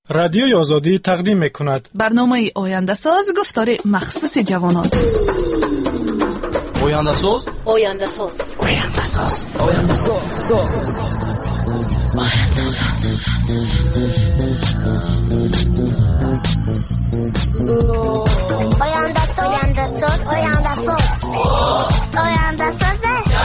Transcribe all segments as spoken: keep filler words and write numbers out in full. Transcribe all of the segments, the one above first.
رادیوی آزادی تقدیم می‌کند. برنامه آینده ساز گفتار مخصوص جوانان. آینده ساز آینده ساز آینده ساز آینده ساز آینده ساز آینده ساز آینده ساز آینده ساز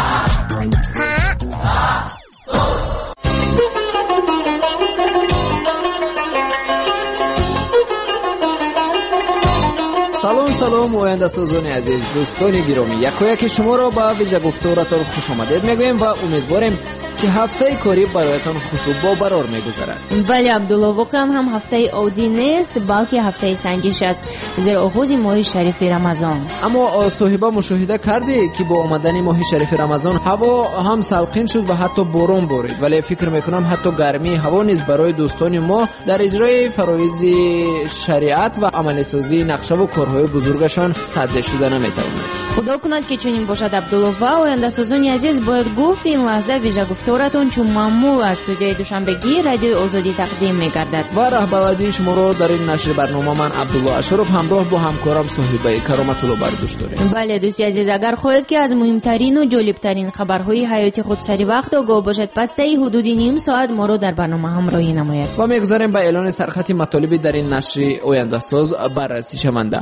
سلام سلام آینده سازان عزیز، دوستان گرامی، یکایک شما را به ویژه گفتارتان خوش آمدید میگویم و امیدواریم که هفته کاری برایتان خوش و با برار میگذرد. ولی عبدالله واقعا هم هفته عادی نیست، بلکه هفته سنجش است، زیر آغاز ماه شریف رمضان. اما صاحبه مشاهده کردی که با آمدن ماه شریف رمضان هوا هم سلقین شد و حتی باران بارید، ولی فکر میکنم حتی گرمی هوا نیز برای دوستان ما در اجرای فرایض شریعت و عملی سازی نقشه و کارهای بزرگشان سد شده نمیتواند. خدا کند که چنین باشد عبدالله. و آینده سازان عزیز، باید گفت این لحظه ویژه گفتارتون چون معمول از استودیوی دوشنبگی رادیو آزادی تقدیم می‌گردد و رهبری شما را در این نشر برنامه من عبدالله اشرف همراه با همکارم صاحبه کرامت الله برداشت داریم. بله دوستی عزیز، اگر خواهید که از مهمترین و جالبترین خبرهای حیاتی خود سری وقت آگاه باشد، پس طی حدود نیم ساعت ما را در برنامه همراهی نماید. و می‌گذاریم به اعلان سرخط مطالب در این نشر آینده ساز بررسی شونده.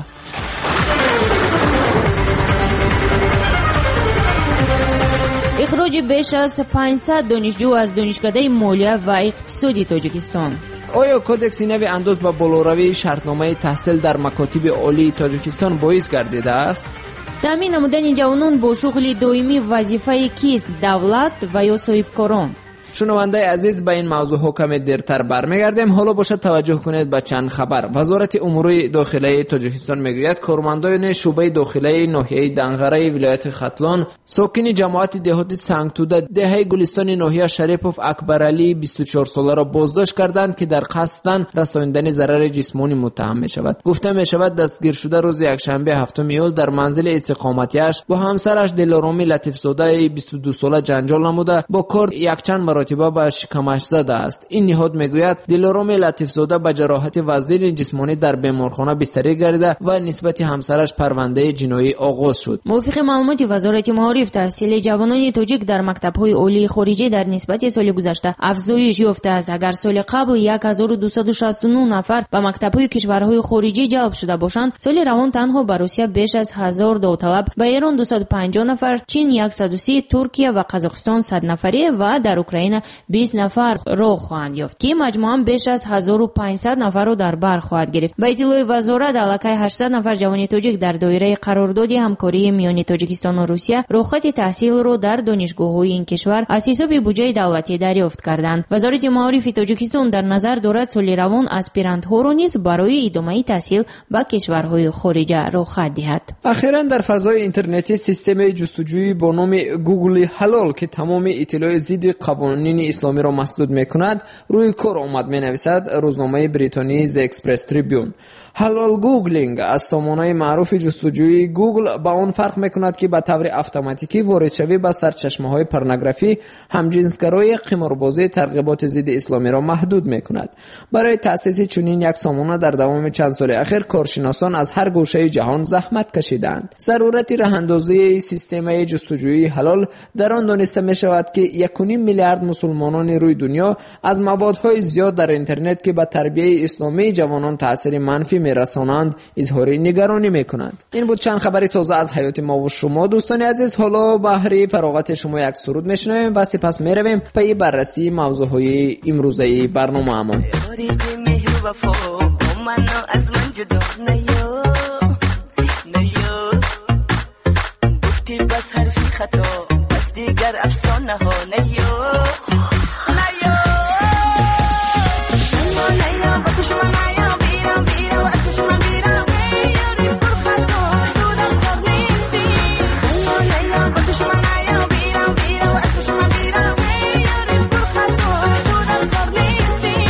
اخراج بیش از پانصد دانشجو از دانشکده مالیه و اقتصادی تاجیکستان. آیا کودکس نوی انداز به بالاروی شرطنامه تحصیل در مکاتب عالی تاجیکستان باعث گردیده است؟ تامین نمودن جوانان با شغل دائمی وظیفه کیست، دولت و یا صاحبکاران؟ شنونده عزیز، به این موضوع ها کمی دیرتر برمیگردیم. حالا باشد توجه کنید به چند خبر. وزارت امور داخلی تاجیکستان میگوید کارمندان شعبه داخلی ناحیه دنغره ولایت ختلان ساکن جماعت دهاتی سنگتوده دهه گلستان ناحیه شریپوف اکبرعلی بیست و چهار ساله را بازداشت کردند که در قصد رساندن ضرر جسمانی متهم می شود. گفته می شود دستگیر شده روز یکشنبه هفتم ایول در منزل استقامتیش با همسرش دلارامی لطیفزاده بیست و دو ساله جنجال نموده با کار یکچند مراتب به شکمش زده است. این نهاد میگوید دلارام لطیفزاده به جراحت وزن جسمانی در بیمارخانه بستری گردیده و نسبت همسرش پرونده جنایی آغاز شد. موافق معلومات وزارت معارف، تحصیل جوانان تاجیک در مکتب‌های عالی خارجی در نسبت سال گذشته افزایش یافته است. اگر سال قبل هزار و دویست و شصت و نه نفر به مکتب‌های کشورهای خارجی جلب شده باشند، سال روان تنها به روسیه بیش از هزار داوطلب، به ایران دویست و پنجاه نفر، چین صد و سی، ترکیه و قزاقستان صد نفری و در اوکراین بیست نفر رو خواهند یافت که مجموعاً بیش از هزار و پانصد نفر رو در بر خواهد گرفت. با اطلاع وزارت علاقه هشتصد نفر جوان تاجیک در دایره قرارداد همکاری میان تاجیکستان و روسیه رخصت تحصیل رو در دانشگاه‌های این کشور از حساب بودجه دولتی دریافت کردند. وزارت معارف تاجیکستان در نظر دارد سال روان آسپیرانت‌ها را نیز برای ادامه تحصیل به کشورهای خارجی رخصت دهد. اخیراً در فضای اینترنتی سیستم جستجویی با نام گوگل حلال که تمام اطلاعات ضد قوانین اسلامی را مسدود میکند روی کار آمد، می نویسد روزنامه بریتانی ز اکسپرس تریبیون. حلال گوگلینگ از سامانه معروف جستجویی گوگل با آن فرق میکند که به طور اتوماتیکی وارد شوی به سرچشمه‌های پورنوگرافی، همجنسگرایی، قماربازی، ترغیبات ضد اسلامی را محدود میکند. برای تأسیس چنین یک سامانه در دوام چند سال اخیر کارشناسان از هر گوشه جهان زحمت کشیدند. ضرورت راه‌اندازی سیستم جستجویی حلال در آن دانسته میشود که یک و نیم میلیارد مسلمانان روی دنیا از موادهای زیاد در اینترنت که به تربیت اسلامی جوانان تاثیر منفی میرسانند اظهار نگرانی میکنند. این بود چند خبری تازه از حیات ما و شما دوستان عزیز. حالا بهره فراغت شما یک سرود میشنویم و سپس میرویم پی بررسی موضوعهای امروزه برنامه‌مان. بس حرفی خطا بس دیگر افسانه ها نیو نیو نیو بکش من نیو بیرم بیرم اکش من بیرم یاری پر خطا دودم کار نیستی نیو بکش من نیو بیرم بیرم اکش من بیرم یاری پر خطا دودم کار نیستی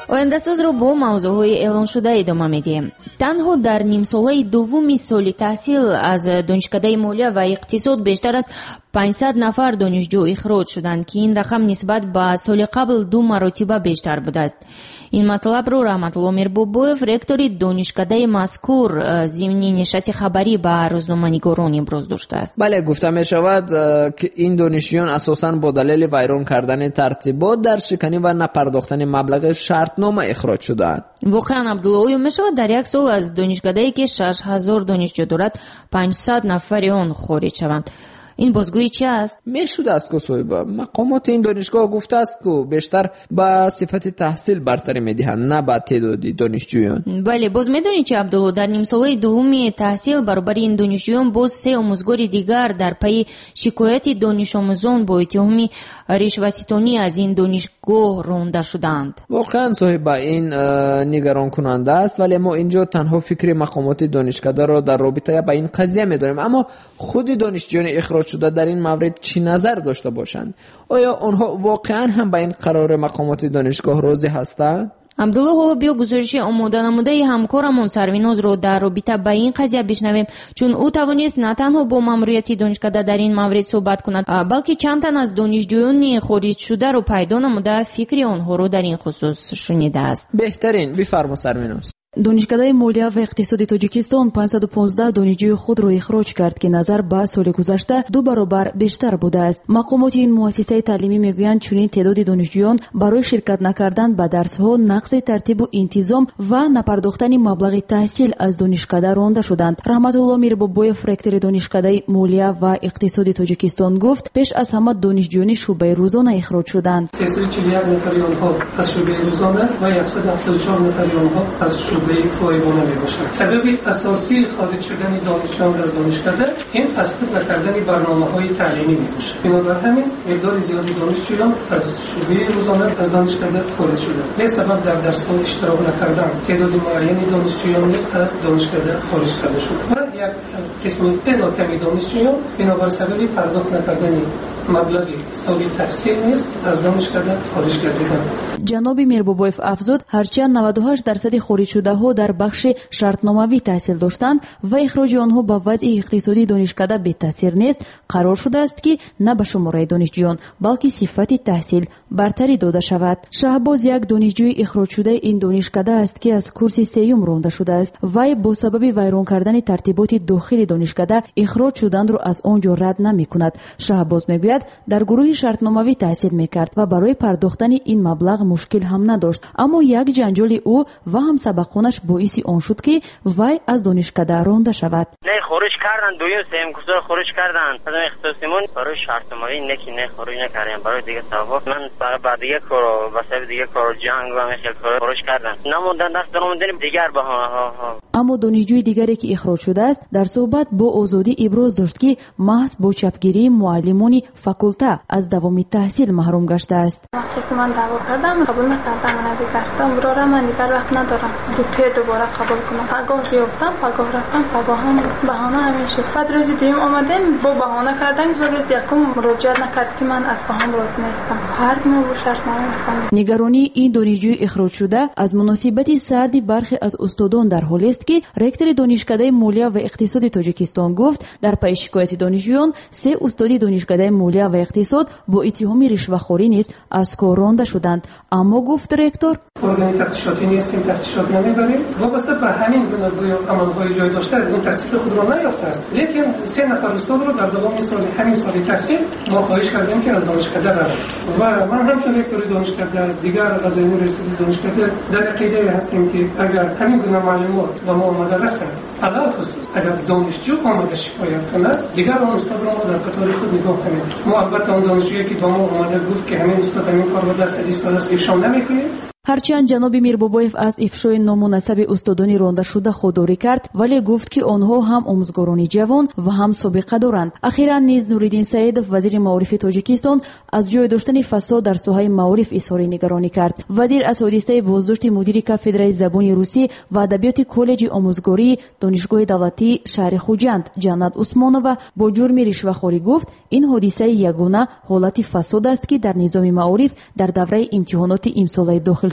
ояндасозро бо мавзӯъҳои эълоншуда идома медиҳем. танҳо дар нимсолаи дуввуми соли таҳсил аз донишкадаи молия ва иқтисод бештар аз панҷсад нафар донишҷӯ ихроҷ шуданд ки ин рақам нисбат ба соли қабл ду маротиба бештар будааст. ин матлабро Раҳматулло Мирбобоев, ректори донишкадаи мазкур, зимни нишасти хабарӣ ба рӯзноманигорон иброз доштааст. бале, гуфта мешавад ки ин донишҷӯён асосан бо далели вайрон кардани тартибот дар шиканӣ ва напардохтани маблағи шартнома ихроҷ шудаанд. воқеан Абдулло, оё мешавад дар як сол аз донишкадае ки шаш ҳазор донишҷӯ дорад панҷсад нафари он хориҷ шаванд? ин бозгӯи чи аст? мешудааст ку соҳиба. мақомоти ин донишгоҳ гуфтааст ку бештар ба сифати таҳсил бартарӣ медиҳанд, на ба теъдоди донишҷӯён. бале, боз медонӣ чи Абдулло, дар нимсолаи дуввуми таҳсил баробари ин донишҷӯён боз се омӯзгори дигар дар пайи шикояти донишомӯзон бо иттиҳоми ришваситонӣ аз ин донишгоҳ ронда шуданд. воқеан соҳиба, ин нигаронкунанда аст, вале мо инҷо танҳо фикри мақомоти донишкадаро дар робита ба ин қазия медонем. аммо худи донишҷӯёни ихроҷ шуда дар ин маврид чӣ назар дошта бошанд? оё онҳо воқеан ҳам ба ин қарори мақомоти донишгоҳ розӣ ҳастанд? абдулло, ҳоло биё гузориши омода намудаи ҳамкорамон Сарвинозро дар робита ба ин қазия бишнавем, чун ӯ тавонист на танҳо бо маъмурияти донишкада дар ин маврид суҳбат кунад, балки чанд тан аз донишҷӯёни хориҷшударо пайдо намуда фикри онҳоро дар ин хусус шунидааст. беҳтарин, бифармо Сарвиноз. донишкадаи молия ва иқтисоди тоҷикистон панҷсаду понздаҳ донишҷӯи худро ихроҷ кард ки назар ба соли гузашта ду баробар бештар будааст. мақомоти ин муассисаи таълимӣ мегӯянд чунин теъдоди донишҷӯён барои ширкат накардан ба дарсҳо, нақзи тартибу интизом ва напардохтани маблағи таҳсил аз донишкада ронда шуданд. Раҳматулло Мирбобоев, ректори донишкадаи молия ва иқтисоди тоҷикистон гуфт, пеш аз ҳама донишҷӯёни шӯъбаи рӯзона ихроҷ шуданд. сесад и чил и як нафари онҳо аз шӯъбаи рӯзона ва яксад و هفتاد و چهار нафари онҳо аз шӯъбаи پایگانه میباشد. سبب اساسی خارج شدن دانشجویان از دانشکده این تصویب نکردن برنامه‌های تعلیمی میباشد. بنابر همین مقدار زیادی دانشجویان از شعبه روزانه از دانشکده خارج شدند. به سبب در درس‌ها اشتراک نکردن تعداد معینی دانشجویان نیز از دانشکده خارج کرده شد. و یک قسم تعداد کمی دانشجویان بنابر سبب پرداخت نکردن مبلغی سالی تحصیل نیز از دانشکده خارج گردیدند. ҷаноби Мирбобоев афзуд, ҳарчанд наваду ҳашт дарсади хориҷшудаҳо дар бахши шартномавӣ таҳсил доштанд ва ихроҷи онҳо ба вазъи иқтисодии донишкада бетаъсир нест, қарор шудааст ки на ба шумораи донишҷӯён, балки сифати таҳсил бартарӣ дода шавад. Шаҳбоз як донишҷӯи ихроҷшудаи ин донишкада аст ки аз курси сеюм ронда шудааст. Вай бо сабаби вайрон кардани тартиботи дохили донишкада ихроҷ шуданро аз он ҷо рад намекунад. Шаҳбоз мегӯяд, дар гурӯҳи шартномавӣ таҳсил мекард ва барои пардохтани ин маблағ мушкил ҳам надошт, аммо як ҷанҷоли ӯ ва ҳамсабақонаш боиси он шуд ки вай аз донишкада ронда шавад. не خارج کردن دویم سیم کسر خارج کردن از اختصاصیمون برای شرطنامه‌ای نکی نه خارج نکردیم برای دیگه سبب من برای بعد دیگه کار واسه دیگه کار جنگ و مثل کار خارج کردن نموندن دست نموندن دیگر به ها ها аммо донишҷӯи дигаре ки ихроҷ шудааст дар суҳбат бо озодӣ иброз дошт ки маҳз бо чапгирии муаллимони факулта аз давоми таҳсил маҳрум гаштааст. وقتی که من دعوا کردم قبول نکردم من دیگر امرار من دیگر وقت ندارم دو تا دوباره قبول کنم پگاه بیافتم پگاه رفتم پگاه هم بهانه همین شد بعد روز دوم اومدم با بهانه کردن که روز یکم مراجعه نکرد که من از بهانه راضی نیستم هر نوع شرطنامه میخوام. نگرانی این دانشجوی اخراج شده از مناسبت سردی برخی از استادان در حالی است که رکتور دانشکده مالیا و اقتصاد تاجیکستان گفت در پی شکایت دانشجویان سه استادی دانشکده مالیا و اقتصاد با اتهام رشوه‌خوری نیز از کار رانده شدند. اما گفت رکتور ارگان تفتیشاتی نیستیم، تفتیشات نمی‌داریم. وابسته به همین گونه عمل‌های جای داشته این تصدیق خود را نیافته است. لیکن سه نفر استاد رو در دوام سال همین سال تحصیل ما خواهش کردیم که از دانشکده برن. و من همچون رکتور دانشکده دیگر قضایی رئیس دانشکده در عقیده هستیم که اگر همین گونه معلومات و ما آمده رسند علاوه خصوص اگر دانشجو آمده شکایت کنه دیگر اون استاد رو ما در قطار خود نگاه کنیم. ما البته اون دانشجویی که با ما آمده گفت که همین استاد همین کار رو دست ایستاده است افشا نمی‌کنیم. ҳарчанд ҷаноби Мирбобоев аз ифшои номунасаби устодони рондашуда худдорӣ кард, вале гуфт ки онҳо ҳам омӯзгорони ҷавон ва ҳам собиқа доранд. ахиран низ Нуриддин Саидов, вазири маорифи Тоҷикистон, аз ҷой доштани фасод дар соҳаи маориф изҳори нигаронӣ кард. вазир аз ҳодисаи боздошти мудири кафедраи забони русӣ ва адабиёти коллеҷи омӯзгории донишгоҳи давлатии шаҳри Хуҷанд Ҷаннат Усмонова бо ҷурми ришвахорӣ гуфт, ин ҳодисаи ягона ҳолати фасод аст ки дар низоми маориф дар давраи имтиҳоноти имсолаи дохил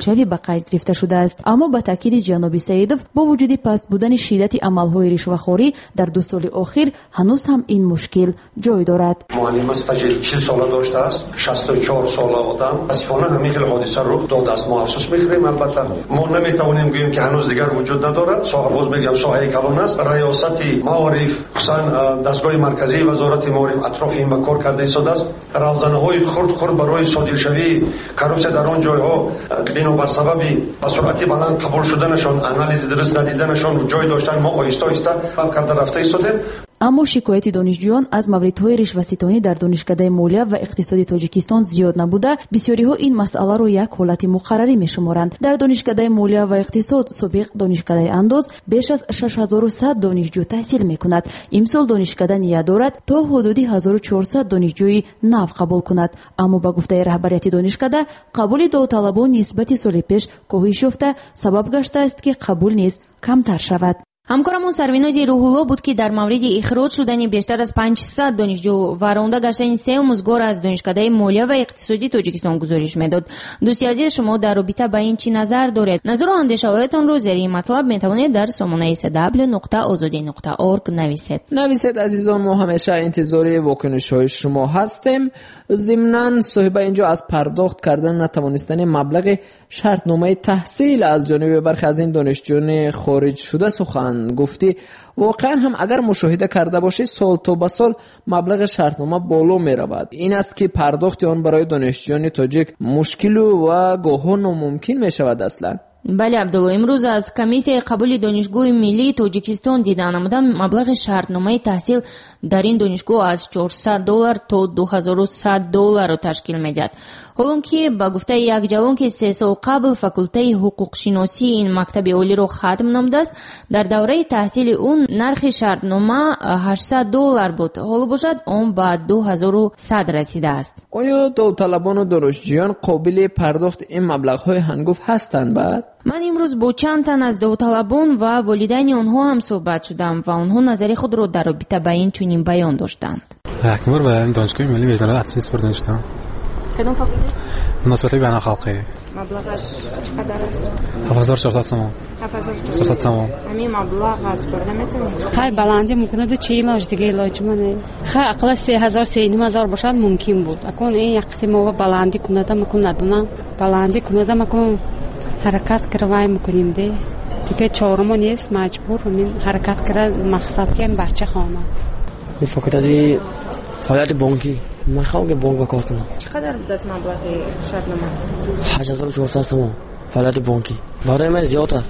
سودشوی به قید گرفته شده است. اما با تاکید جناب سیدов با وجود پست بودن شدت عملهای رشوه‌خوری در دو سال اخیر هنوز هم این مشکل جای دارد. معلم استاجر چهل ساله داشته است، شصت و چهار ساله آدم. اسفانه همین خیلی حادثه رخ داده است. ما افسوس می‌خوریم. البته ما نمی‌توانیم گوییم که هنوز دیگر وجود ندارد. صاحب باز میگم ساحه کلان است. ریاست معارف خصوصا دستگاه مرکزی وزارت معارف اطراف این کار کرده ایستاده است. روزنه‌های خرد خرد برای صادرشوی کروسه در آن جایها بنابر سبب با سرعت بلند قبول شدنشان، آنالیز درست ندیدنشان جای داشتن، ما آهسته آهسته حل کرده رفته ایستادیم. اما شکایت دانشجویان از موردهای رشوه‌ستانی در دانشکده مالیه و اقتصادی تاجیکستان زیاد نبوده، بسیاری‌ها این مسئله را یک حالت مقرری می‌شمارند. در دانشکده مالیه و اقتصاد سابق دانشکده انداز بیش از شش هزار و صد دانشجو تحصیل می‌کند. امسال دانشکده نیت دارد تا حدود هزار و چهارصد دانشجوی نو قبول کند. اما با گفته رهبریت دانشکده قبول داوطلبان نسبت سال پیش کاهش یافته، سبب گشته است که قبول نیز کمتر شود. ҳамкорамон сарвинози рӯҳулло буд ки дар мавриди ихроҷ шудани бештар аз панҷсад донишҷӯ ва ронда гаштани се омӯзгор аз донишкадаи молия ва иқтисодии тоҷикистон гузориш медод. дӯсти азиз, шумо дар робита ба ин чӣ назар доред? назару андешаҳоятонро зери ин матлаб метавонед дар сомонаи эс дабл ю нуқта озодӣ нуқта орг нависед. нависед азизон, мо ҳамеша интизори вокунишҳои шумо ҳастем. зимнан соҳиба инҷо аз пардохт кардан натавонистани маблағи шартномаи таҳсил аз ҷониби бархе аз ин донишҷӯёни хориҷшуда сухан гуфтӣ. воқеан ҳам агар мушоҳида карда бошӣ, сол то ба сол маблағи шартнома боло меравад. ин аст ки пардохти он барои донишҷӯёни тоҷик мушкилу ва гоҳҳо номумкин мешавад аслан. бале абдулло, имрӯз аз комиссияи қабули донишгоҳи миллии тоҷикистон дида намуда маблағи шартномаи таҳсил дар ин донишгоҳ аз чорсад доллар то ду ҳазору сад долларро ташкил медиҳад. ҳолон ки ба гуфтаи як ҷавон ки се сол қабл факултаи ҳуқуқшиносии ин мактаби олиро хатм намудааст, дар давраи таҳсили ӯ нархи шартнома ҳаштсад доллар буд. ҳоло бошад он ба ду ҳазору сад расидааст. оё давталабону донишҷӯён қобили пардохти ин маблағҳои ҳангуф ҳастанд? баъд ман имрӯз бо чанд тан аз давталабон ва волидайни онҳо ҳам суҳбат шудам ва онҳо назари худро дар робита ба ин чунин баён доштанд. якбор ба донишгоҳи миллӣ везорат атсис спорт доштам. кадом факулта? муносибати байналхалқӣ. маблағаш чақадар аст? ҳафт ҳазор чорсад сомон. ҳафт ҳазор чорсад сомон. ҳамин маблағ аз бурда метавонед? хай баланди мумкинаду чи илоҷ дига илоҷи мане. хай ақла се ҳазор се ним ҳазор бошад мумкин буд. акун ин як қисмова баланди кунада мекунадна. баланди кунада макун ҳаракат кравай мекунем де. دیگه چهارم نیست مجبور همین حرکت کرد مقصد که این بچه خانه این فاکولته فعالیت بانکی میخوام که بانک کار کنم. چقدر بود از مبلغ شرطنامه؟ هشت هزار و چهارصد تومان فعالیت بانکی. برای من زیاد است،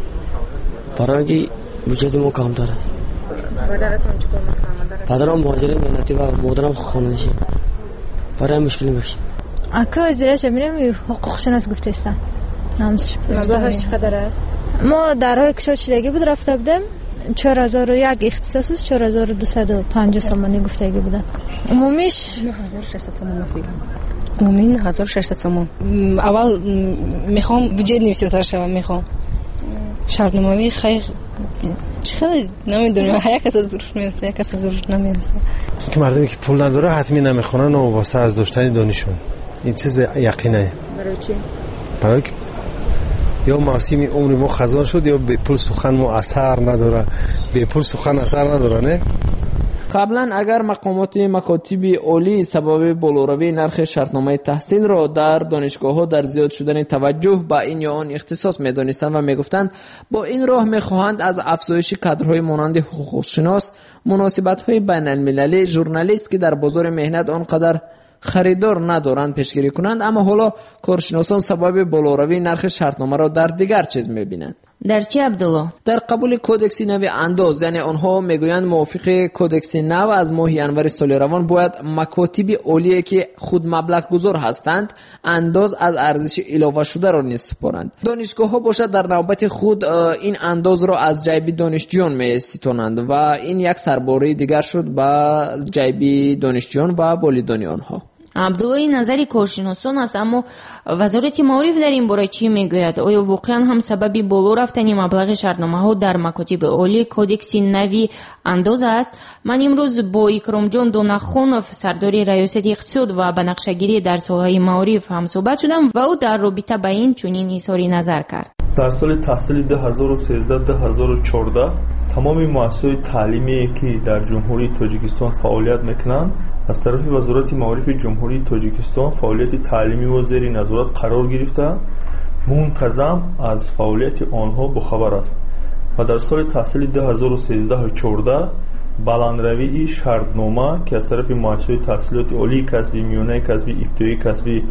برای اینکه بودجه ما کمتر است. پدرتون چیکار میکنه؟ پدرم مهاجر ملتی و مادرم خانه‌نشین. برای مشکلی میشه. اکا ازش میرم حقوق شناس گفته است. نامش مبلغش چقدر است؟ ما درهای کشاد شدگی بود رفته بودم چهار هزار و یک اختصاص است چهار هزار و دویست و پنجاه سومانی گفتگی بودن. عمومیش نه هزار و ششصد سومون میگم. عمومی نه هزار و ششصد سومون. اول میخوام بودجه نویسیتر شوم میخوام. شرطنامه‌ای خیلی خیلی نمیدونم یک کس از زورش میرسه یک کس از زورش نمیرسه. که مردمی که پول نداره حتمی نمیخونن و واسه از داشتن دانشون. این چیز یقینه. برای چی؟ برای یا موسمی عمر ما خزان شد یا به پول سخن ما اثر نداره. به پول سخن اثر نداره نه؟ قبلا اگر مقامات مکاتب عالی سبب بالوروی نرخ شرطنامه تحصیل را در دانشگاه‌ها در زیاد شدن توجه به این یا آن اختصاص می‌دانستند و می‌گفتند با این راه می‌خواهند از افزایش کادرهای مانند حقوق‌شناس، مناسبت‌های بین‌المللی، ژورنالیست که در بازار مهنت آنقدر خریدار ندارند پیشگیری کنند، اما حالا کارشناسان سبب بالوروی نرخ شرطنامه را در دیگر چیز می‌بینند. در چی عبدالله؟ در قبول کودکس نو انداز، یعنی آنها میگویند موافق کودکس نو از ماه ینور سال روان باید مکاتب عالی که خود مبلغ گذار هستند انداز از ارزش اضافه شده را نسپارند. دانشگاه ها باشد در نوبت خود این انداز را از جیب دانشجویان میستانند و این یک سرباره دیگر شد با جیب دانشجویان و والدین آنها. عبدالله نظری کارشناسان است، اما وزارت معارف در این باره چی میگوید؟ آیا واقعا هم سبب بالا رفتن مبلغ شرطنامه ها در مکاتب عالی کودکس نوی انداز است؟ من امروز با اکرامجان دونخونов سردار ریاست اقتصاد و بنقشه‌گیری در ساحه معارف هم صحبت شدم و او در رابطه با این چنین اظهار نظر کرد. در سال تحصیلی دو هزار و سیزده دو هزار و چهارده تمام مؤسسات تعلیمی که در جمهوری تاجیکستان فعالیت میکنند از طرف وزارت معارف جمهوری تاجیکستان فعالیت تعلیمی و زیر نظارت قرار گرفته منتظم از فعالیت آنها بخبر است و در سال تحصیلی دو هزار و سیزده و چهارده بلندروی شرطنامه که از طرف مؤسسات تحصیلات عالی کسبی، میانه کسبی، ابتدایی کسبی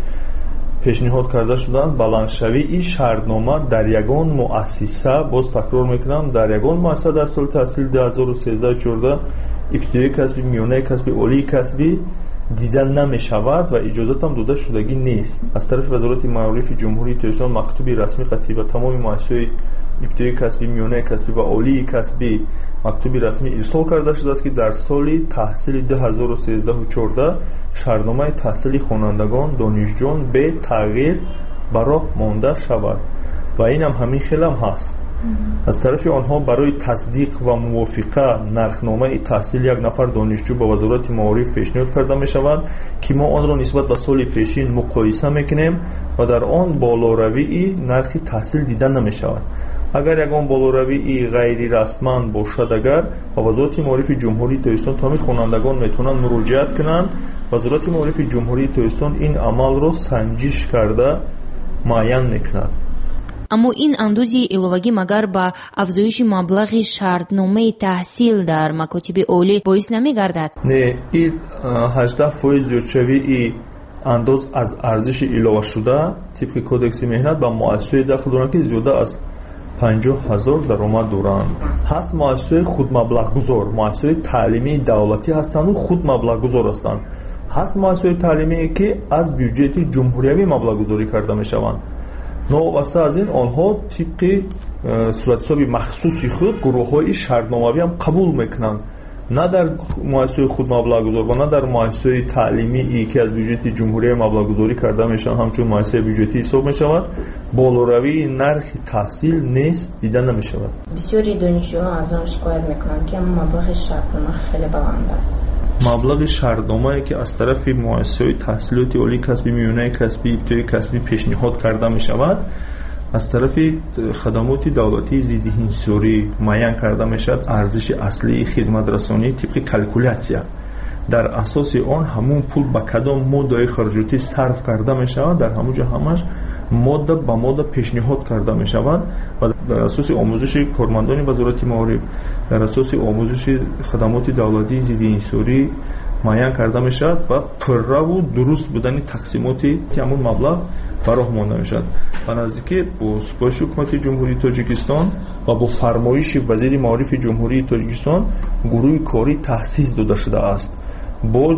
پیشنهاد کرده شدند. بلندشوی این شرطنامه در یگان مؤسسه، باز تکرار میکنم، در یگان مؤسسه در سال تحصیل دو هزار و سیزده و چهارده ابتدایی کسبی، میانه کسبی، عالی کسبی دیدن نمی شود و اجازت هم داده شدگی نیست. از طرف وزارت معارف جمهوری تاجیکستان مکتوبی رسمی قطعی و تمام مؤسسات ابتدایی کسبی، میانه کسبی و عالی کسبی مکتوبی رسمی ارسال کرده شده است که در سال تحصیل دو هزار و سیزده و چهارده شرطنامه تحصیلی خوانندگان دانشجویان به تغییر برای مانده شود و این هم همین خیلی هم هست. از طرف آنها برای تصدیق و موافقه نرخنامه تحصیل یک نفر دانشجو به وزارت معارف پیشنهاد کرده می شود که ما آن را نسبت به سال پیشین مقایسه میکنیم و در آن بالاروی نرخ تحصیل دیده نمی شود. اگر یگان بالاروی غیر رسما باشد، اگر با وزارت معارف جمهوری تاجیکستان تمام خوانندگان میتونن مراجعت کنند. وزارت معارف جمهوری تاجیکستان این عمل را سنجش کرده معین میکند. اما این اندازه علاوگی مگر با افزایش مبلغ شرطنامه تحصیل در مکاتب عالی باعث نمیگردد؟ نه، این هجده فایز زیادشوی انداز از ارزش علاوه شده طبق کودکس مهنت با مؤسسات داخل دارند که زیاده از پنجاه هزار درآمد دارند. هست مؤسسات خود مبلغ گذار، مؤسسات تعلیمی دولتی هستند و خود مبلغ گذار هستند. هست مؤسسات تعلیمی که از بودجه جمهوری مبلغ گذاری کرده می شوند. نوابسته از این آنها طبق صورت حساب مخصوصی خود گروه های شرطنامه‌ای هم قبول میکنند، نه در مؤسسه خود مبلغ گذار و نه در مؤسسه تعلیمی ای که از بودجه جمهوری مبلغ گذاری کرده میشن همچون مؤسسه بودجه حساب میشود. بالاروی نرخ تحصیل نیست دیده نمیشود. بسیاری دانشجوها از آن شکایت میکنند که مبلغ شرطنامه خیلی بلند است. مبلغ شرطنامه‌ای که از طرف مؤسسات تحصیلات عالی کسبی، میانه کسبی، ابتدایی کسبی پیشنهاد کرده می شود، از طرف خدمات دولتی ضد انحصاری معین کرده می شود ارزش اصلی خدمت رسانی طبق کلکولیاسیا. در اساس آن همون پول به کدام ماده خرجاتی صرف کرده می شود در همون جا همش ماده به ماده پیشنهاد کرده می شود و در اساس آموزش کارمندان وزارت معارف، در اساس آموزش خدمات دولتی ضد انحصاری معین کرده می شود و پره و درست بودن تقسیماتی که همون مبلغ براه مانده می شود. به نزدیکی با سپارش حکومت جمهوری تاجیکستان و با فرمایش وزیر معارف جمهوری تاجیکستان گروه کاری تأسیس داده شده است با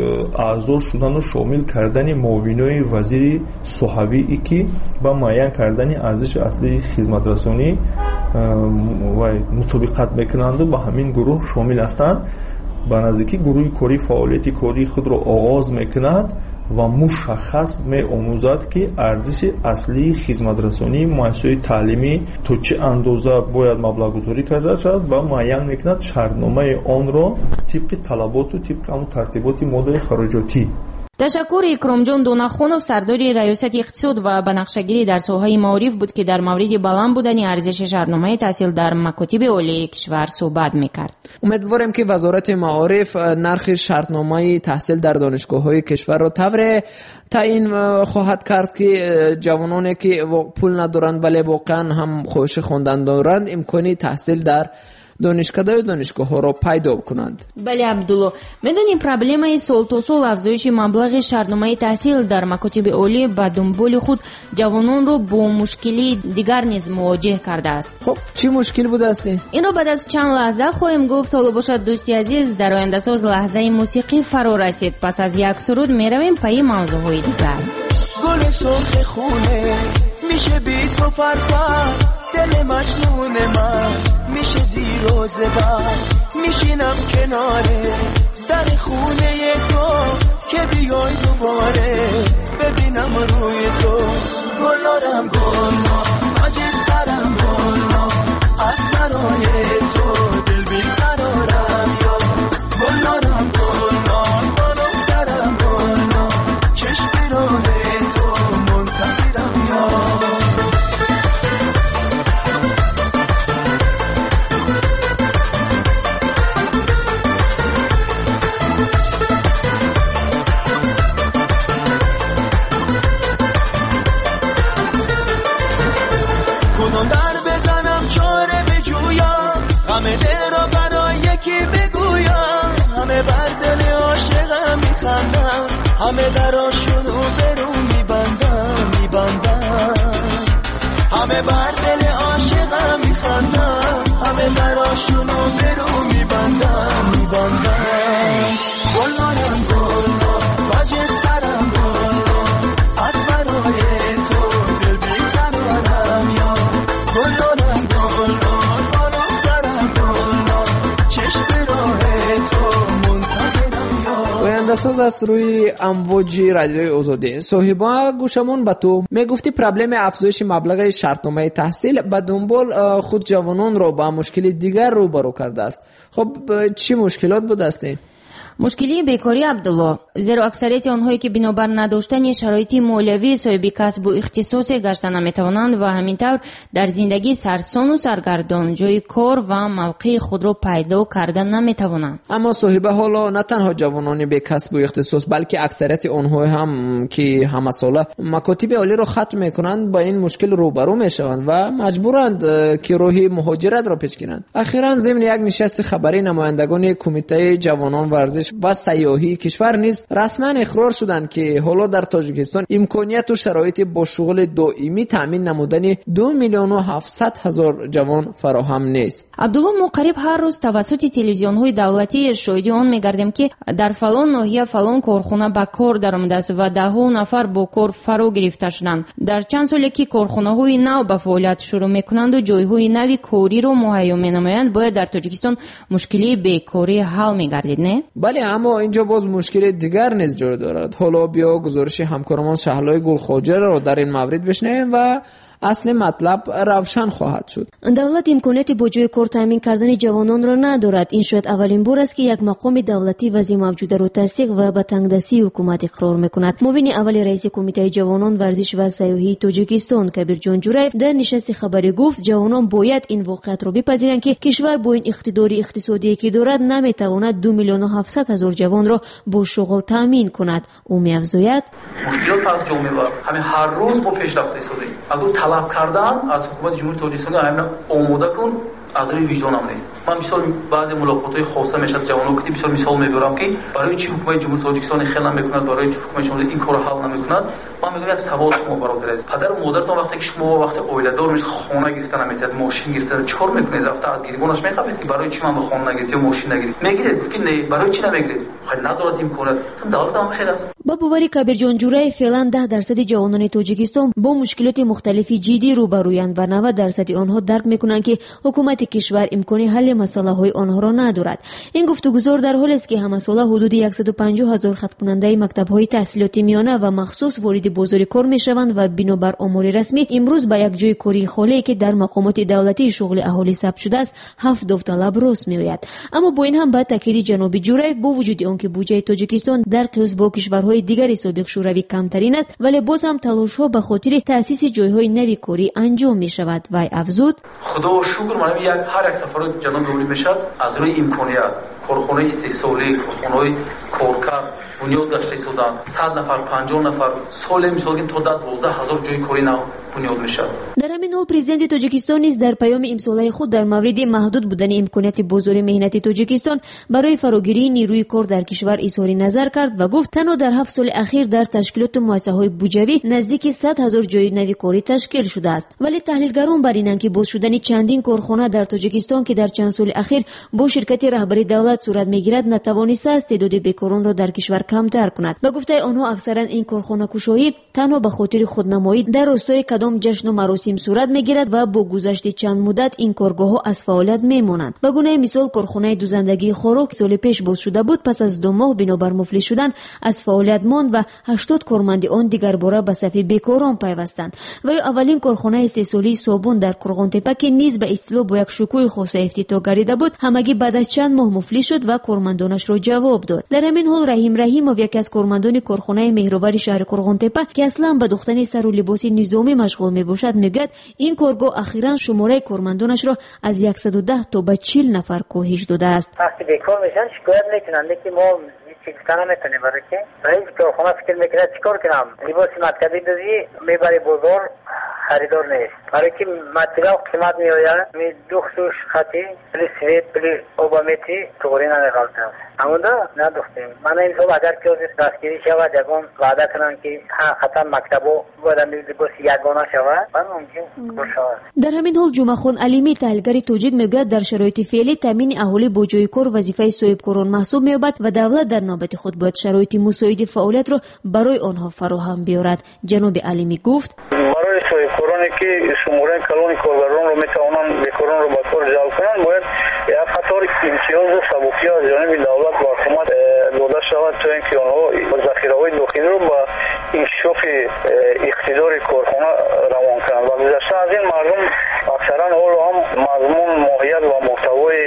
اعضا شدن و شامل کردن معاونای وزیر صحوی ای که با معین کردن ارزش اصلی خدمت رسانی و مطابقت میکنند و با همین گروه شامل هستند. به نزدیکی گروه کاری فعالیت کاری خود را آغاز میکند و مشخص می آموزد که ارزش اصلی خدمت رسانی مؤسسه تعلیمی تا چه اندازه باید مبلغ گذاری کرده شود و معین میکند شرطنامه آن را طبق طلبات و طبق همون ترتیبات ماده خراجاتی. تشکر اکرامجان دونخونов سردار ریاست اقتصاد و بنقشه‌گیری در ساحه معارف بود که در مورد بلند بودن ارزش شرطنامه تحصیل در مکاتب عالی کشور صحبت میکرد. امیدوارم که وزارت معارف نرخ شرطنامه تحصیل در دانشگاه‌های کشور را طور تعیین خواهد کرد که جوانانی که پول ندارند ولی واقعا هم خواهش خواندن دارند امکانی تحصیل در دانشکده و دانشگاه ها را پیدا کنند. بله عبدالله، میدونیم پرابلمای سال تا سال افزایش مبلغ شرطنامه تحصیل در مکاتب عالی به دنبال خود جوانان را با مشکلی دیگر نیز مواجه کرده است. خب چی مشکل بوده است؟ این را بعد از چند لحظه خواهیم گفت. حالا باشد دوستی عزیز، در آینده ساز لحظه موسیقی فرا رسید. پس از یک سرود میرویم پای موضوعهای دیگر. گل سرخ خونه میشه بی تو پرپر، دل مجنون من میشه زیر و زبر، میشینم کناره در خونه تو که بیای دوباره ببینم روی تو گلارم گلنار تاج سرم گلنار از برای تو دل بیقرارم یا گلارم گلنار بالو سرم گلنار چشم راه تو منتظرم یا کدوم در بزنم چاره بجویم همه دل را برای یکی بگویم همه بر دل عاشقم میخندم همه دراشونو برو میبندم میبندم همه بر دل عاشقم میخندم همه دراشونو برو میبندم میبندم گلارم گلار تاج سرم گلار از برای تو دل بیقرارم یا گلارم گلار بالا سرم گلار چشم راه تو منتظرم یا گوینده ساز است روی امواج رادیوی آزادی. صاحبا گوشمون به تو میگفتی پرابلم افزایش مبلغ شرطنامه تحصیل به دنبال خود جوانان را با مشکل دیگر روبرو کرده است. خب چی مشکلات بوده است؟ مشکلی بیکاری عبدالله، زیرا اکثریت آنهایی که بنابر نداشتن شرایط مالیوی صاحب کسب و اختصاصی گشتن نمیتوانند و همینطور در زندگی سرسان و سرگردان جای کار و موقع خود را پیدا کردن نمیتوانند. اما صاحب حالا نه تنها جوانان بی کسب و اختصاص بلکه اکثریت آنها هم که همه ساله مکاتب عالی را ختم میکنند با این مشکل روبرو میشوند و مجبورند که راه مهاجرت را پیش گیرند. اخیراً ضمن یک نشست خبری نمایندگان کمیته جوانان ورزش و سیاحی کشور نیز رسما اقرار شدند که حالا در تاجیکستان امکانیت و شرایط با شغل دائمی تامین نمودن دو میلیون و هفتصد هزار جوان فراهم نیست. عبدالله ما قریب هر روز توسط تلویزیون‌های دولتی شاهد آن می‌گردیم که در فلان ناحیه فلان کارخانه به کار درآمده است و ده‌ها نفر با کار فرا گرفته شدند. در چند سالی که کارخانه‌های نو به فعالیت شروع می‌کنند و جای‌های نوی کاری را مهیا می‌نمایند باید در تاجیکستان مشکلی بیکاری حل می‌گردید نه؟ بله، اما اینجا باز مشکل دیگر نیز جای دارد. حالا بیا گزارش همکارمان شهلای گلخواجه را در این مورد بشنویم و اصل مطلب روشن خواهد شد. دولت امکانیت با جای کار تامین کردن جوانان را ندارد. این شاید اولین بار است که یک مقام دولتی وضع موجوده را تصدیق و به تنگدستی حکومت اقرار میکند. مبین اول رئیس کمیته جوانان ورزش و سیاحی تاجیکستان کبیر جان جورایف در نشست خبری گفت جوانان باید این واقعیت را بپذیرند که کشور با این اقتدار اقتصادی که دارد نمیتواند دو میلیون و هفتصد هزار جوان را با شغل تامین کند. او می‌افزاید مشکلات از جامعه و همه هر روز با پیشرفت ایستاده. اگر طلب کردن از حکومت جمهوری تاجیکستان همین آماده کن از روی وجدانم نیست. من مثال بعضی ملاقات‌های خاصه میشد جوانان که مثال مثال میبرم که برای چی حکومت جمهوری تاجیکستان خیلی نمیکند، برای چی حکومت جمهوری این کارو حل نمیکند. من میگم یک سوال شما برادر است. پدر و مادرتون وقتی که شما وقتی اویله دار میشید خانه گرفتن نمیتید، ماشین گرفتن چیکار میکنید؟ رفته از گریبانش میخوابید که برای چی من خانه نگرفتم ماشین نگرفتم؟ میگید که نه برای چی نمیگید؟ خیلی ندارد امکانات. دولت هم خیلی است. با باوری کبیر جان جورای فعلا ده درصد جوانان تاجیکستان با مشکلات مختلفی جدی روبرویند و نود درصد آنها درک میکنند که حکومت کشور امکان حل مسائل های آنها را ندارد. این گفتگوزار در حالی است که همه ساله حدود صد و پنجاه هزار خط کننده مکتب های تحصیلاتی میانه و مخصوص وارد بازار کار میشوند و بنابر آمار رسمی امروز به یک جای کاری خالی که در مقامات دولتی شغل اهالی ثبت شده است هفت داوطلب راست میآید. اما با این هم با تاکید جناب جورایف با وجود آنکه بودجه تاجیکستان در قیاس با کشورهای دیگر سابق شوروی کمترین است ولی باز هم تلاش ها به خاطر تأسیس جایهای نوی کاری انجام می شود. وی افزود خدا و شکر من یک هر یک سفر جناب دوری میشد از روی امکانیت کارخانه استحصالی کارخانه کارکر بنیاد داشته شدن صد نفر پنجاه نفر سال میسازیم تا دوازده هزار جای کاری نو بنیاد میشه. در همین حال پرزیدنت تاجیکستان نیز در پیام امساله خود در مورد محدود بودن امکانات بازار مهنتی تاجیکستان برای فراگیری نیروی کار در کشور اظهار نظر کرد و گفت تنها در هفت سال اخیر در تشکیلات مؤسسه‌های بودجوی نزدیک صد هزار جای نوی کاری تشکیل شده است. ولی تحلیلگران بر اینند که باز شدن چندین کارخانه در تاجیکستان که در چند سال اخیر با شرکت رهبری دولت صورت میگیرد نتوانسته است تعداد بیکاران را در کشور کمتر کند. به گفته آنها اکثرا این کارخانه کشایی تنها به خاطر خودنمایی در راستای کدام جشن و مراسم صورت میگیرد و با گذشت چند مدت این کارگاه ها از فعالیت میمانند. به گونه مثال کارخانه دوزندگی خوراک سال پیش باز شده بود، پس از دو ماه بنابر مفلس شدن از فعالیت ماند و هشتاد کارمند آن دیگر باره به صف بیکاران پیوستند. و اولین کارخانه سه ساله صابون در قرغانتپه که نیز به اصطلاح با یک شکوه خاص افتتاح گردیده بود، همگی بعد از چند ماه مفلس شد و کارمندانش را جواب داد. در همین حال رحیم رحیمov یکی از کارمندان کارخانه مهرآور شهر قرغانتپه که اصلا به دوختن سر و لباس نظامی مشغول میباشد میگوید این کارگاه اخیراً شماره کارمندانش را از صد و ده تا به چهل نفر کاهش داده است. وقتی بیکار میشن شکایت میکنند که ما چیز کنه میتونیم، برای که رئیس کارخانه فکر میکنه چیکار کنم، لباس مکتبی دوزی میبری بازار خریدار نیست، برای که متریال قیمت میآید می دوختوش خطی پلی سویت پلی اوبامیتی توری نمیغلطه است همونده ندوختیم. من این صبح اگر که دستگیری شود یکان وعده کنن که حقیقتا مکتبو باید لباس یگانه شود من ممکن کار شود. در همین حال جمعه خان علیمی تحلیلگر توجیک میگوید در شرایط فعلی تامین اهالی با جای کار وظیفه صاحبکاران محسوب مییابد و دولت در نوبت خود باید شرایط مساعد فعالیت را برای آنها فراهم بیارد. جناب علیمی گفت برای صاحبکارانی که شماره کلان کارگران رو میتوانند بیکاران رو به کار جلب کنند باید یک قطار امتیاز و سبکی از جانب دولت و حکومت داده شود تا اینکه آنها ذخیره‌های داخلی رو به انکشاف اقتدار کارخانه روان کنند. و گذشته از این مردم اکثرا حال هم مضمون ماهیت و محتوای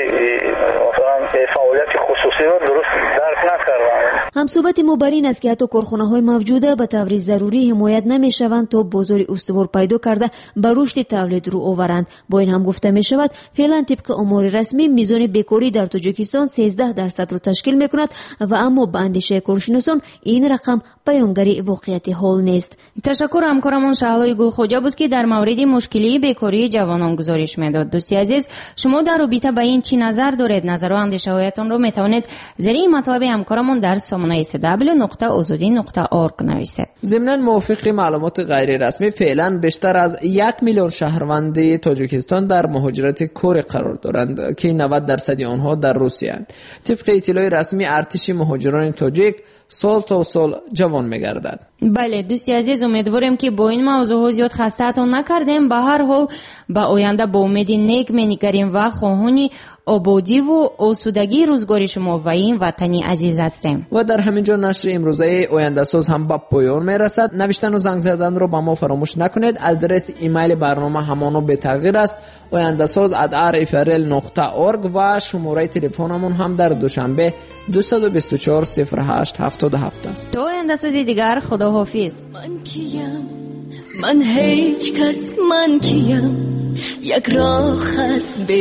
مثلا فعالیت خصوصی رو درست درک نکردند. هم صحبت ما بر این است که حتی کارخانه‌های موجوده به طور ضروری حمایت نمی‌شوند تا بازار استوار پیدا کرده به رشد تولید رو آورند. با این هم گفته می‌شود فعلا طبق آمار رسمی میزان بیکاری در تاجیکستان سیزده درصد رو تشکیل می‌کند و اما به اندیشه کارشناسان این رقم بیانگر واقعیت حال نیست. تشکر همکارمون شهلای گلخوجا بود که در مورد مشکلی بیکاری جوانان گزارش میداد. دوستی عزیز، شما در رابطه با این چی نظر دارید؟ نظر و اندیشه‌هایتان رو میتوانید زیر این مطلب همکارمون در سامانه اس دبلیو نقطه آزادی نقطه اورگ نویسید. ضمناً موافق معلومات غیر رسمی فعلا بیشتر از یک میلیون شهروند تاجیکستان در مهاجرت کاری قرار دارند که نود درصد آنها در روسیه اند. طبق اطلاع رسمی ارتش مهاجران تاجیک سال تا سال جوان میگردد. بله دوستی عزیز، امیدواریم که با این موضوع زیاد خسته‌تان نکردیم. به هر حال با آینده با امید نیک می‌نگریم و خواهان آبادی و آسودگی روزگار شما و این وطنی عزیز هستیم. و در همین جا نشر امروزه آینده ساز هم به پایان میرسد. نوشتن و زنگ زدن رو با ما فراموش نکنید. آدرس ایمیل برنامه همانو به تغییر است آینده ساز ات آر اف ار ال نقطه اورگ و شماره تلفنمون هم در دوشنبه دو دو چهار صفر هشت هفتاد و هفت است. تو آینده سازی دیگر خداحافظ. من کیم؟ من هیچ کس، من کیم؟ یک راه است به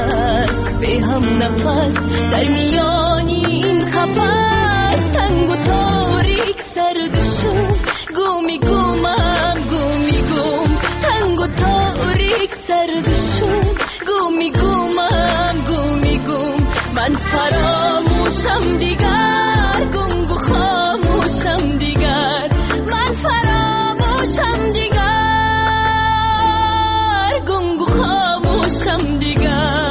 هوس به هم نفس در میان این قفس تنگ و تاریک سرد و شوم گومی گومم گومی گوم تنگ و تاریک سرد و شوم گومی گومم گومی گوم من فراموشم دیگر گنگ و خاموشم دیگر من فراموشم دیگر گنگ و خاموشم دیگر.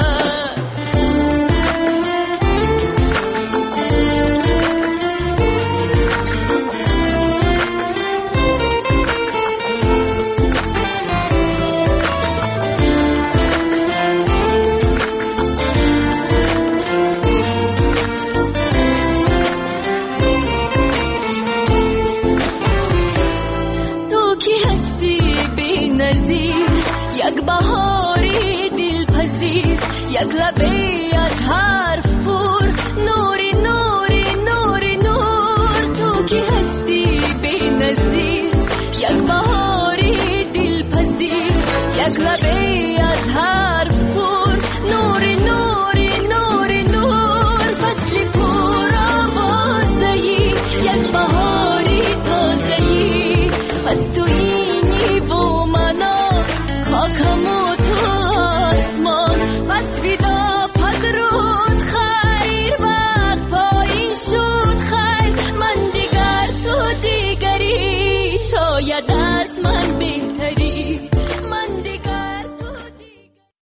یک بهاری دلپذیر یک لبه از حرف پر نوری نوری نوری نور تو که هستی بی نظیر یک بهاری دلپذیر یک لبه از حرف